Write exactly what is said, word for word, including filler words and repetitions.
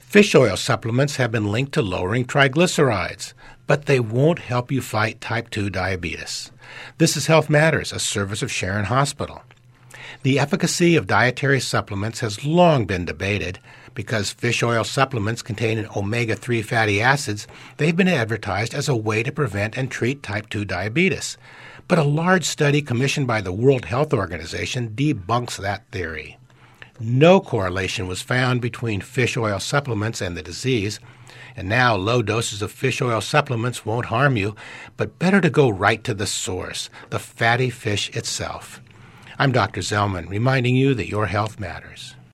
Fish oil supplements have been linked to lowering triglycerides, but they won't help you fight type two diabetes. This is Health Matters, a service of Sharon Hospital. The efficacy of dietary supplements has long been debated. Because fish oil supplements contain omega three fatty acids, they've been advertised as a way to prevent and treat type two diabetes. But a large study commissioned by the World Health Organization debunks that theory. No correlation was found between fish oil supplements and the disease, and now low doses of fish oil supplements won't harm you, but better to go right to the source, the fatty fish itself. I'm Doctor Zellman, reminding you that your health matters.